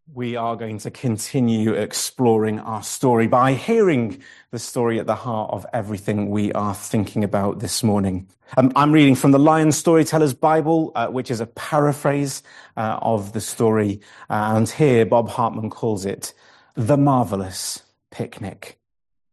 We are going to continue exploring our story by hearing the story at the heart of everything we are thinking about this morning. I'm reading from the Lion Storyteller's Bible, which is a paraphrase of the story. And here Bob Hartman calls it The Marvelous Picnic.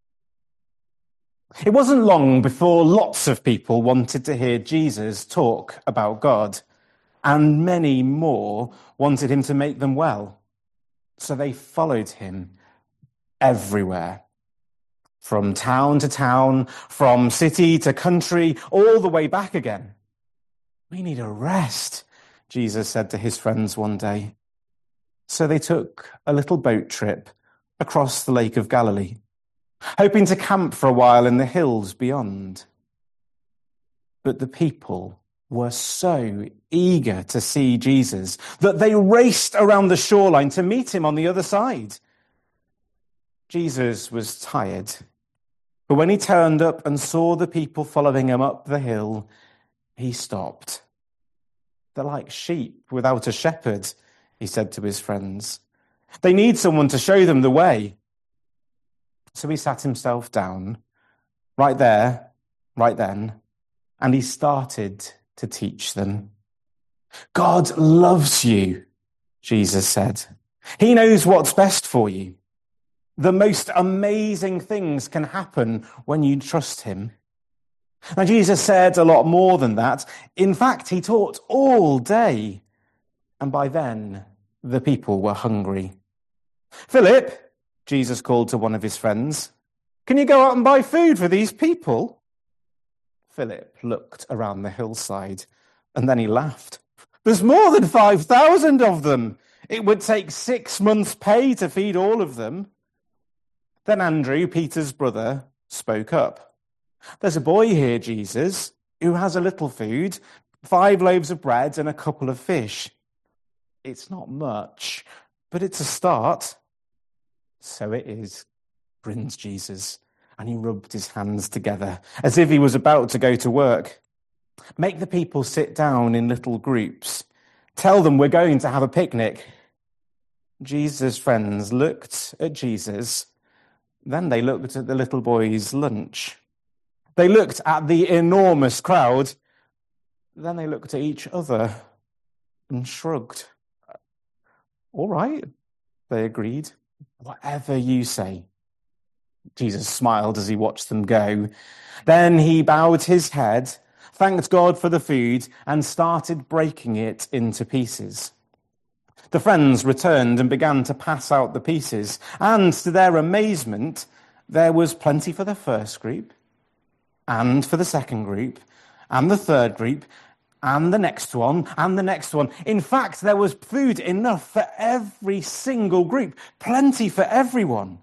It wasn't long before lots of people wanted to hear Jesus talk about God, and many more wanted him to make them well. So they followed him everywhere, from town to town, from city to country, all the way back again. We need a rest, Jesus said to his friends one day. So they took a little boat trip across the Lake of Galilee, hoping to camp for a while in the hills beyond. But the people were so eager to see Jesus that they raced around the shoreline to meet him on the other side. Jesus was tired, but when he turned up and saw the people following him up the hill, he stopped. They're like sheep without a shepherd, he said to his friends. They need someone to show them the way. So he sat himself down, right there, right then, and he started to teach them. God loves you, Jesus said. He knows what's best for you. The most amazing things can happen when you trust him. Now, Jesus said a lot more than that. In fact, he taught all day. And by then, the people were hungry. Philip, Jesus called to one of his friends, can you go out and buy food for these people? Philip looked around the hillside and then he laughed. There's more than 5,000 of them. It would take 6 months' pay to feed all of them. Then Andrew, Peter's brother, spoke up. There's a boy here, Jesus, who has a little food, 5 loaves of bread and a couple of fish. It's not much, but it's a start. So it is, grins Jesus. And he rubbed his hands together as if he was about to go to work. Make the people sit down in little groups. Tell them we're going to have a picnic. Jesus' friends looked at Jesus. Then they looked at the little boy's lunch. They looked at the enormous crowd. Then they looked at each other and shrugged. All right, they agreed. Whatever you say. Jesus smiled as he watched them go. Then he bowed his head, thanked God for the food, and started breaking it into pieces. The friends returned and began to pass out the pieces, and to their amazement, there was plenty for the first group, and for the second group, and the third group, and the next one, and the next one. In fact, there was food enough for every single group, plenty for everyone.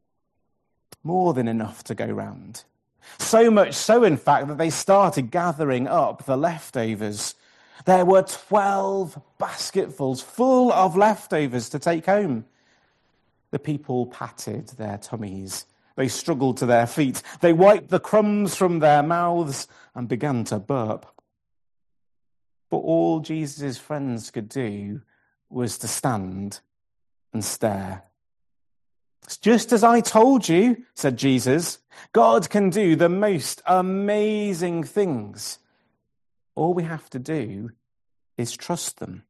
More than enough to go round. So much so, in fact, that they started gathering up the leftovers. There were 12 basketfuls full of leftovers to take home. The people patted their tummies. They struggled to their feet. They wiped the crumbs from their mouths and began to burp. But all Jesus' friends could do was to stand and stare. It's just as I told you, said Jesus. God can do the most amazing things. All we have to do is trust them.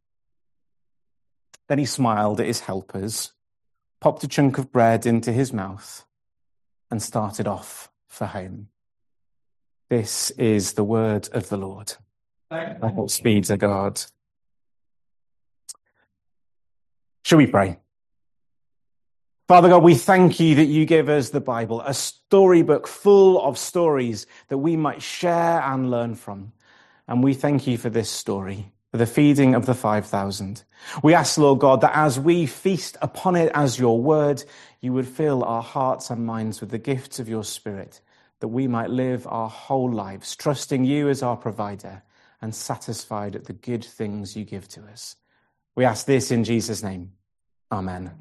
Then he smiled at his helpers, popped a chunk of bread into his mouth, and started off for home. This is the word of the Lord. Thanks be to God. Shall we pray? Father God, we thank you that you give us the Bible, a storybook full of stories that we might share and learn from. And we thank you for this story, for the feeding of the 5,000. We ask, Lord God, that as we feast upon it as your word, you would fill our hearts and minds with the gifts of your Spirit, that we might live our whole lives, trusting you as our provider and satisfied at the good things you give to us. We ask this in Jesus' name. Amen.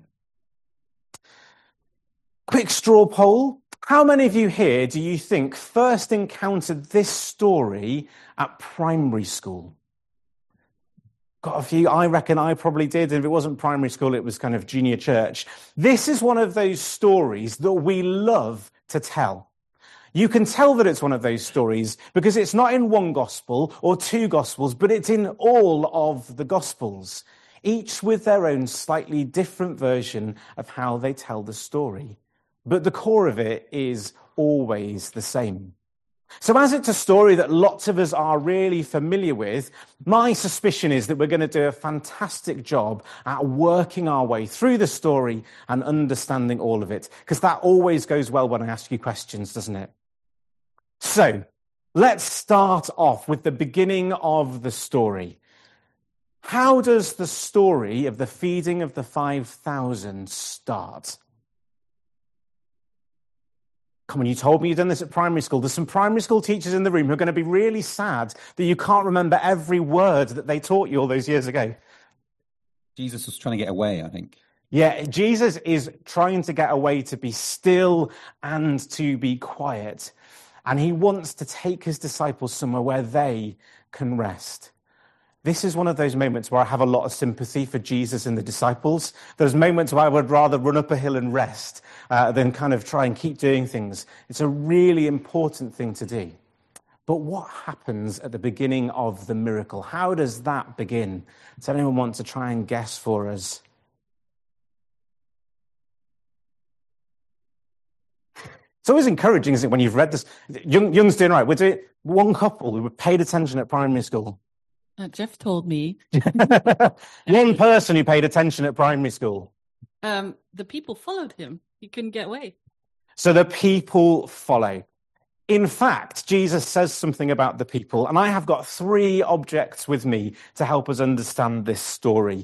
Quick straw poll. How many of you here do you think first encountered this story at primary school? Got a few. I reckon I probably did. If it wasn't primary school, it was kind of junior church. This is one of those stories that we love to tell. You can tell that it's one of those stories because it's not in one gospel or two gospels, but it's in all of the gospels, each with their own slightly different version of how they tell the story. But the core of it is always the same. So as it's a story that lots of us are really familiar with, my suspicion is that we're going to do a fantastic job at working our way through the story and understanding all of it, because that always goes well when I ask you questions, doesn't it? So let's start off with the beginning of the story. How does the story of the feeding of the 5,000 start? Come on, you told me you'd done this at primary school. There's some primary school teachers in the room who are going to be really sad that you can't remember every word that they taught you all those years ago. Jesus was trying to get away, I think. Yeah, Jesus is trying to get away to be still and to be quiet. And he wants to take his disciples somewhere where they can rest. This is one of those moments where I have a lot of sympathy for Jesus and the disciples. There's moments where I would rather run up a hill and rest than kind of try and keep doing things. It's a really important thing to do. But what happens at the beginning of the miracle? How does that begin? Does anyone want to try and guess for us? It's always encouraging, isn't it, when you've read this? Young's doing right. We're doing one couple who paid attention at primary school. Jeff told me. One person who paid attention at primary school. The people followed him. He couldn't get away. So the people follow. In fact, Jesus says something about the people, and I have got 3 objects with me to help us understand this story.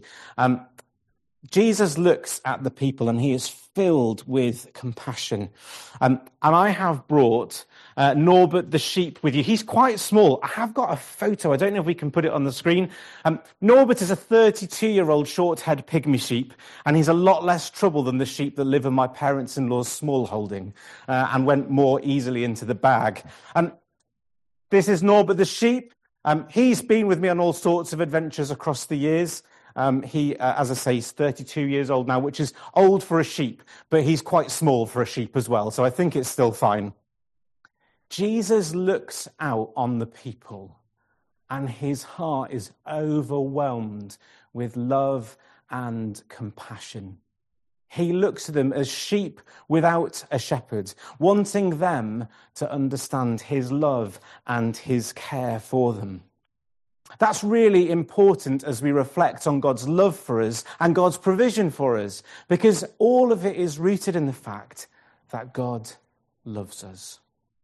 Jesus looks at the people and he is filled with compassion. And I have brought Norbert the sheep with you. He's quite small. I have got a photo. I don't know if we can put it on the screen. Norbert is a 32-year-old short-haired pygmy sheep, and he's a lot less trouble than the sheep that live in my parents-in-law's small holding and went more easily into the bag. This is Norbert the sheep. He's been with me on all sorts of adventures across the years. He, as I say, is 32 years old now, which is old for a sheep, but he's quite small for a sheep as well, so I think it's still fine. Jesus looks out on the people, and his heart is overwhelmed with love and compassion. He looks at them as sheep without a shepherd, wanting them to understand his love and his care for them. That's really important as we reflect on God's love for us and God's provision for us, because all of it is rooted in the fact that God loves us.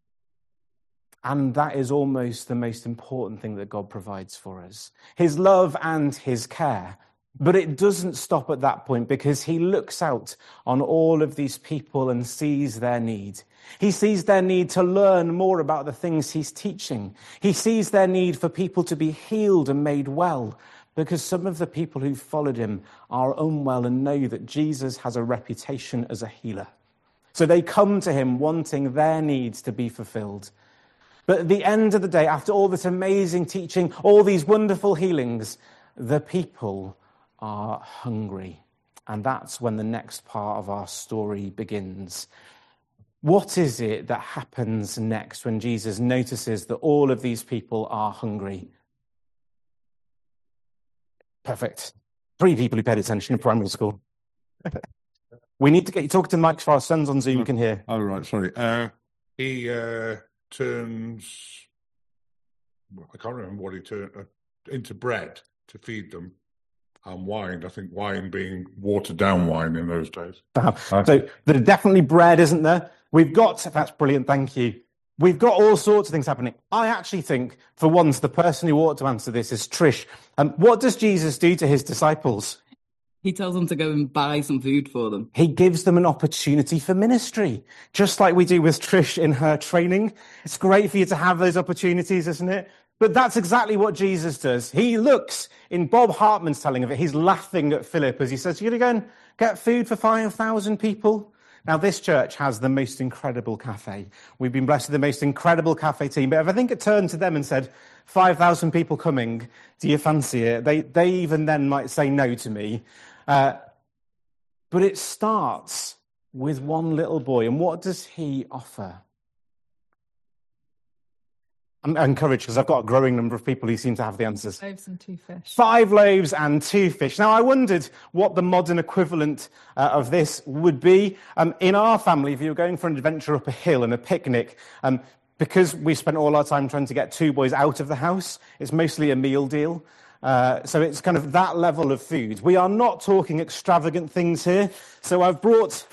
And that is almost the most important thing that God provides for us, his love and his care. But it doesn't stop at that point, because he looks out on all of these people and sees their need. He sees their need to learn more about the things he's teaching. He sees their need for people to be healed and made well, because some of the people who followed him are unwell and know that Jesus has a reputation as a healer. So they come to him wanting their needs to be fulfilled. But at the end of the day, after all this amazing teaching, all these wonderful healings, the people are hungry. And that's when the next part of our story begins. What is it that happens next when Jesus notices that all of these people are hungry? Perfect. 3 people who paid attention in primary school. We need to get you talking to the mic for our sons on Zoom can hear. Oh, right, sorry. He turns, I can't remember what he turned, into bread to feed them, and wine. I think wine being watered down wine in those days. So there's definitely bread, isn't there? That's brilliant, thank you. We've got all sorts of things happening. I actually think, for once, the person who ought to answer this is Trish. What does Jesus do to his disciples? He tells them to go and buy some food for them. He gives them an opportunity for ministry, just like we do with Trish in her training. It's great for you to have those opportunities, isn't it? But that's exactly what Jesus does. He looks, in Bob Hartman's telling of it, he's laughing at Philip as he says, "You're going to go and get food for 5,000 people?" Now, this church has the most incredible cafe. We've been blessed with the most incredible cafe team. But if I think it turned to them and said, 5,000 people coming, do you fancy it? They even then might say no to me. But it starts with one little boy. And what does he offer? I'm encouraged because I've got a growing number of people who seem to have the answers. 5 loaves and 2 fish. 5 loaves and 2 fish. Now, I wondered what the modern equivalent of this would be. In our family, if you were going for an adventure up a hill and a picnic, because we spent all our time trying to get 2 boys out of the house, it's mostly a meal deal. So it's kind of that level of food. We are not talking extravagant things here. So I've brought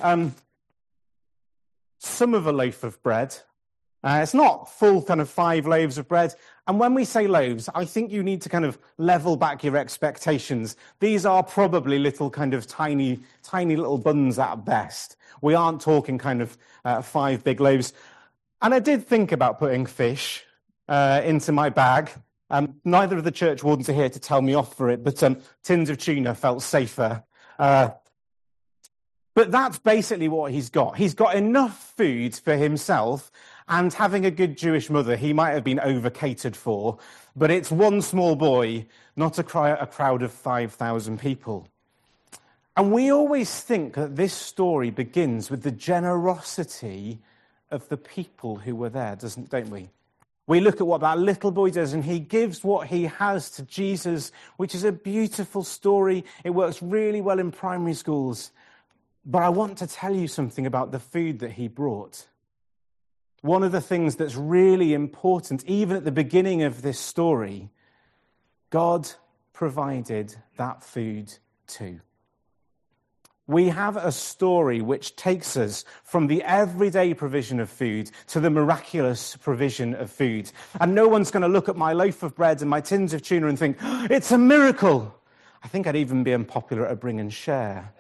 some of a loaf of bread. It's not full kind of 5 loaves of bread. And when we say loaves, I think you need to kind of level back your expectations. These are probably little kind of tiny little buns at best. We aren't talking kind of 5 big loaves. And I did think about putting fish into my bag. Neither of the church wardens are here to tell me off for it, but tins of tuna felt safer. But that's basically what he's got. He's got enough food for himself. And having a good Jewish mother, he might have been over-catered for, but it's one small boy, not a crowd of 5,000 people. And we always think that this story begins with the generosity of the people who were there, don't we? We look at what that little boy does, and he gives what he has to Jesus, which is a beautiful story. It works really well in primary schools. But I want to tell you something about the food that he brought. One of the things that's really important, even at the beginning of this story, God provided that food too. We have a story which takes us from the everyday provision of food to the miraculous provision of food. And no one's going to look at my loaf of bread and my tins of tuna and think, oh, it's a miracle. I think I'd even be unpopular at a bring and share.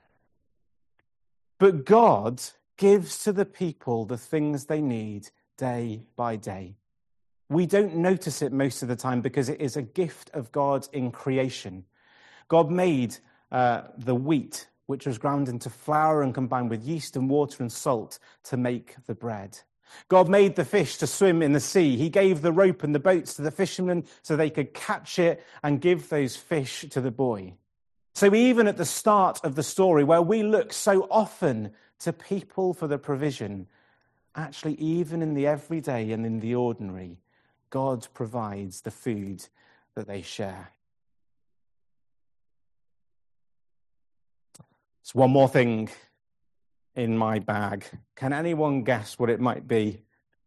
But God gives to the people the things they need day by day. We don't notice it most of the time because it is a gift of God in creation. God made the wheat, which was ground into flour and combined with yeast and water and salt to make the bread. God made the fish to swim in the sea. He gave the rope and the boats to the fishermen so they could catch it and give those fish to the boy. So even at the start of the story, where we look so often to people for the provision, actually, even in the everyday and in the ordinary, God provides the food that they share. There's one more thing in my bag. Can anyone guess what it might be?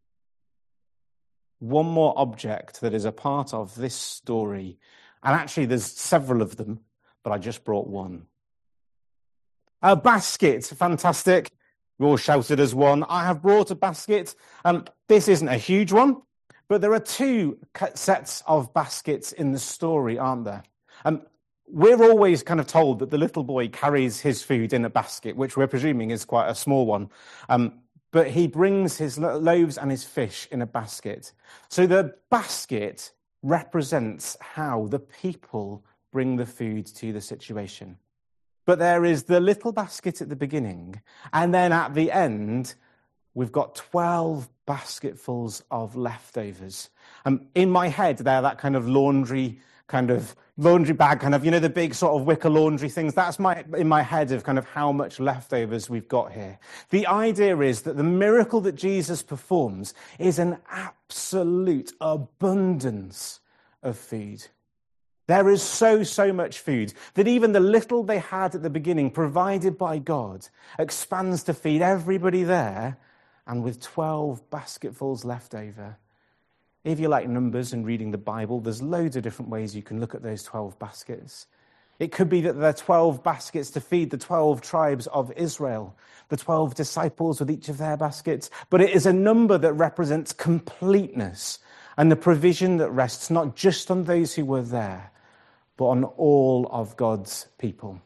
One more object that is a part of this story. And actually, there's several of them, but I just brought one. A basket, fantastic. We all shouted as one. I have brought a basket. This isn't a huge one, but there are 2 sets of baskets in the story, aren't there? We're always kind of told that the little boy carries his food in a basket, which we're presuming is quite a small one. But he brings his loaves and his fish in a basket. So the basket represents how the people bring the food to the situation. But there is the little basket at the beginning, and then at the end, we've got 12 basketfuls of leftovers. In my head, they're that kind of laundry bag, the big sort of wicker laundry things. That's in my head of kind of how much leftovers we've got here. The idea is that the miracle that Jesus performs is an absolute abundance of food. There is so much food that even the little they had at the beginning, provided by God, expands to feed everybody there, and with 12 basketfuls left over. If you like numbers and reading the Bible, there's loads of different ways you can look at those 12 baskets. It could be that there are 12 baskets to feed the 12 tribes of Israel, the 12 disciples with each of their baskets, but it is a number that represents completeness and the provision that rests not just on those who were there, but on all of God's people.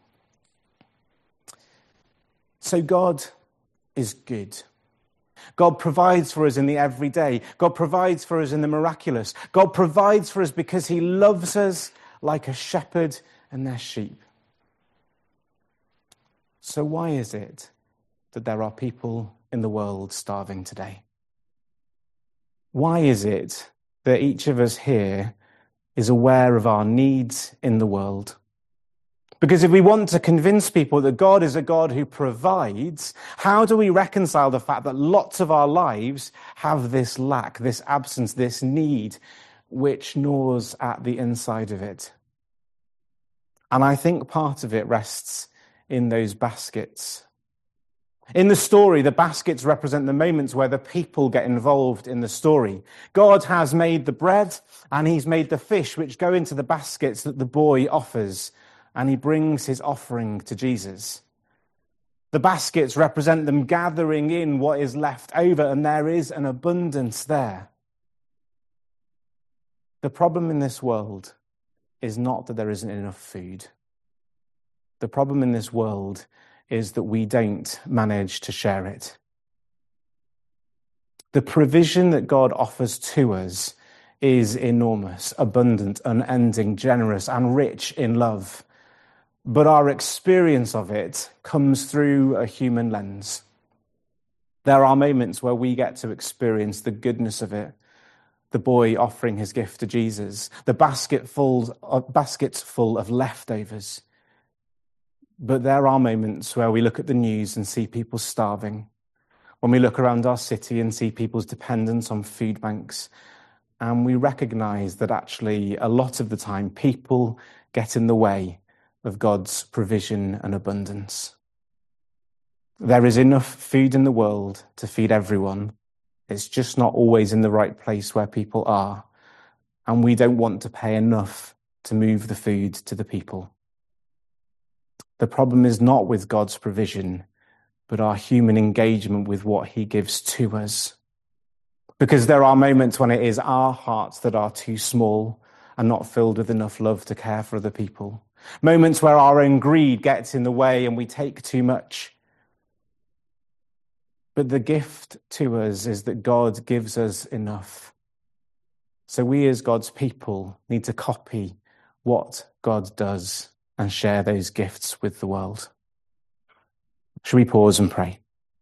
So God is good. God provides for us in the everyday. God provides for us in the miraculous. God provides for us because he loves us like a shepherd and their sheep. So why is it that there are people in the world starving today? Why is it that each of us here is aware of our needs in the world? Because if we want to convince people that God is a God who provides, how do we reconcile the fact that lots of our lives have this lack, this absence, this need, which gnaws at the inside of it? And I think part of it rests in those baskets. In the story, the baskets represent the moments where the people get involved in the story. God has made the bread and he's made the fish which go into the baskets that the boy offers, and he brings his offering to Jesus. The baskets represent them gathering in what is left over, and there is an abundance there. The problem in this world is not that there isn't enough food. The problem in this world is that we don't manage to share it. The provision that God offers to us is enormous, abundant, unending, generous, and rich in love. But our experience of it comes through a human lens. There are moments where we get to experience the goodness of it. The boy offering his gift to Jesus, the baskets full of leftovers. But there are moments where we look at the news and see people starving. When we look around our city and see people's dependence on food banks, and we recognize that actually a lot of the time people get in the way of God's provision and abundance. There is enough food in the world to feed everyone. It's just not always in the right place where people are. And we don't want to pay enough to move the food to the people. The problem is not with God's provision, but our human engagement with what he gives to us. Because there are moments when it is our hearts that are too small and not filled with enough love to care for other people. Moments where our own greed gets in the way and we take too much. But the gift to us is that God gives us enough. So we as God's people need to copy what God does and share those gifts with the world. Shall we pause and pray?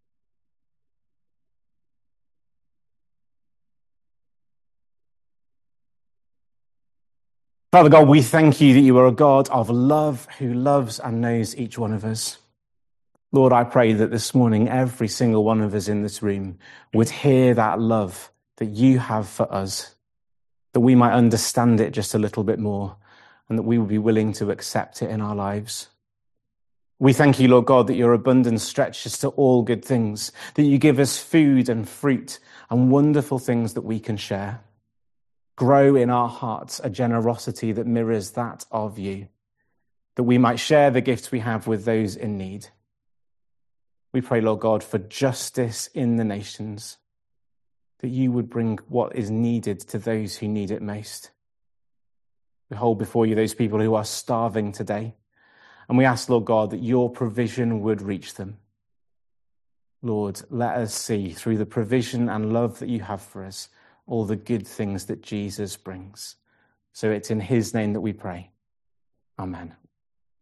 Father God, we thank you that you are a God of love who loves and knows each one of us. Lord, I pray that this morning every single one of us in this room would hear that love that you have for us, that we might understand it just a little bit more, and that we would be willing to accept it in our lives. We thank you, Lord God, that your abundance stretches to all good things, that you give us food and fruit and wonderful things that we can share. Grow in our hearts a generosity that mirrors that of you, that we might share the gifts we have with those in need. We pray, Lord God, for justice in the nations, that you would bring what is needed to those who need it most. We hold before you those people who are starving today, and we ask, Lord God, that your provision would reach them. Lord, let us see through the provision and love that you have for us all the good things that Jesus brings. So it's in his name that we pray. Amen.